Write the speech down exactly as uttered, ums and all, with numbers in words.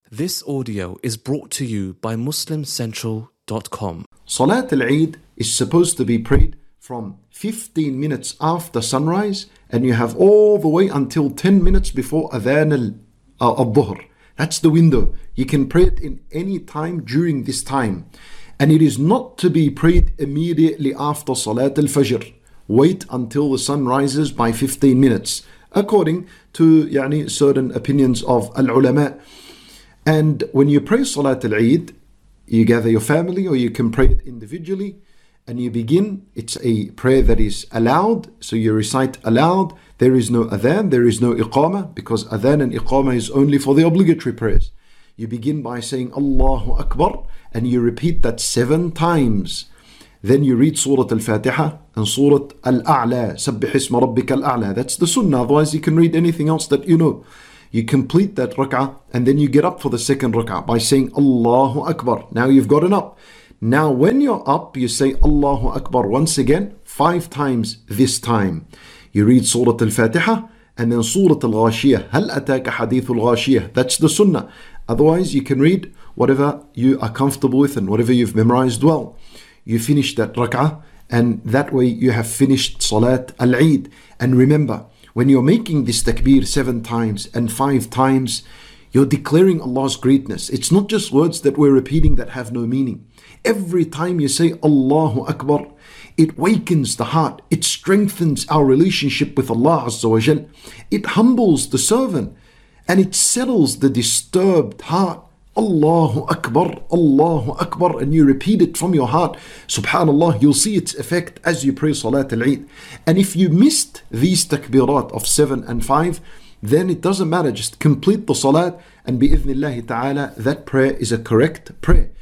This audio is brought to you by Muslim Central dot com. Salat al-Eid is supposed to be prayed from fifteen minutes after sunrise, and you have all the way until ten minutes before Adhan al-Dhuhr. That's the window. You can pray it in any time during this time. And it is not to be prayed immediately after Salat al-Fajr. Wait until the sun rises by fifteen minutes, according to yani, certain opinions of al-ulama. And when you pray Salat al-Eid, you gather your family or you can pray it individually and you begin. It's a prayer that is aloud, so you recite aloud. There is no adhan, there is no iqamah, because adhan and iqamah is only for the obligatory prayers. You begin by saying Allahu Akbar and you repeat that seven times. Then you read Surah Al-Fatiha and Surah Al-A'la, Sabbih Isma Rabbika Al-A'la. That's the sunnah, otherwise you can read anything else that you know. You complete that rak'ah and then you get up for the second rak'ah by saying Allahu Akbar. Now you've gotten up. Now when you're up, you say Allahu Akbar once again, five times this time. You read Surah Al-Fatiha and then Surah Al-Ghashiyah. Hal ataka hadithul Ghashiyah. That's the sunnah. Otherwise you can read whatever you are comfortable with and whatever you've memorized well. You finish that rak'ah and that way you have finished Salat al-Eid. And remember, when you're making this takbir seven times and five times, you're declaring Allah's greatness. It's not just words that we're repeating that have no meaning. Every time you say Allahu Akbar, it wakens the heart. It strengthens our relationship with Allah Azza wa Jal. It humbles the servant and it settles the disturbed heart. Allahu Akbar, Allahu Akbar, and you repeat it from your heart. Subhanallah, you'll see its effect as you pray Salat al-Eid. And if you missed these takbirat of seven and five, then it doesn't matter. Just complete the Salat and bi-idhnillahi ta'ala, that prayer is a correct prayer.